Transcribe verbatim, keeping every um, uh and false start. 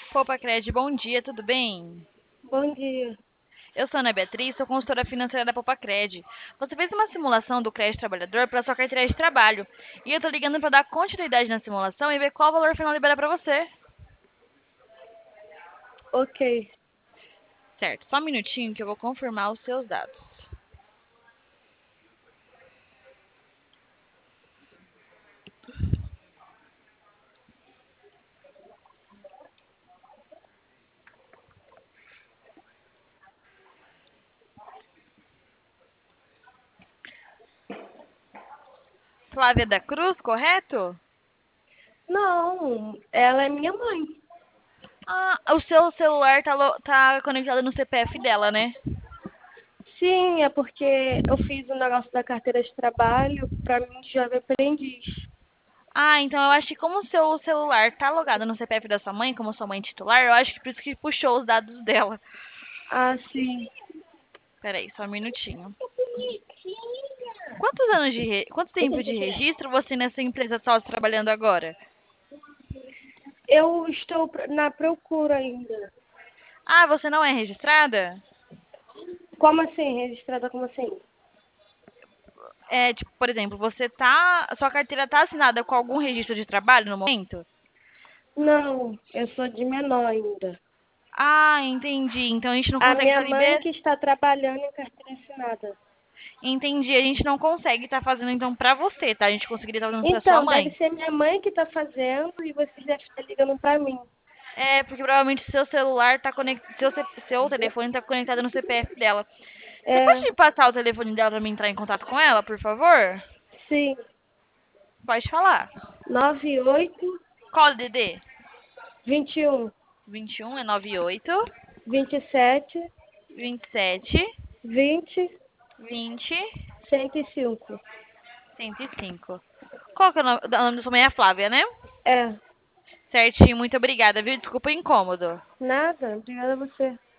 Popacred, bom dia, tudo bem? Bom dia. Eu sou a Ana Beatriz, sou consultora financeira da Popacred. Você fez uma simulação do crédito trabalhador para sua carteira de trabalho. E eu tô ligando para dar continuidade na simulação e ver qual valor final libera para você. Ok. Certo, só um minutinho que eu vou confirmar os seus dados. Flávia da Cruz, correto? Não, ela é minha mãe. Ah, o seu celular tá, lo- tá conectado no C P F dela, né? Sim, é porque eu fiz o negócio da carteira de trabalho para mim de jovem aprendiz. Ah, então eu acho que como o seu celular tá logado no C P F da sua mãe, como sua mãe titular, eu acho que por isso que puxou os dados dela. Ah, sim. Peraí, só um minutinho. Quantos anos de re... Quanto tempo de registro você nessa empresa está trabalhando agora? Eu estou pr- na procura ainda. Ah, você não é registrada? Como assim? Registrada como assim? É, tipo, por exemplo, você tá, a sua carteira tá assinada com algum registro de trabalho no momento? Não, eu sou de menor ainda. Ah, entendi. Então a gente não A consegue minha te mãe liberar. que está trabalhando em carteira assinada. Entendi. A gente não consegue estar fazendo então pra você, tá? A gente conseguiria estar fazendo pra sua Então, deve mãe. ser minha mãe que está fazendo e vocês devem estar ligando para mim. É, porque provavelmente seu celular tá conectado, seu, C- seu telefone tá conectado no C P F dela. Você pode É, me passar o telefone dela pra mim entrar em contato com ela, por favor? sim. Pode falar. Nove oito Qual o D D? vinte e um vinte e um é noventa e oito, vinte e sete vinte e sete, vinte vinte, cento e cinco. cento e cinco. Qual que é o nome, o nome da sua mãe? É Flávia, né? É, Certinho, muito obrigada, viu? Desculpa o incômodo. nada. Obrigada a você.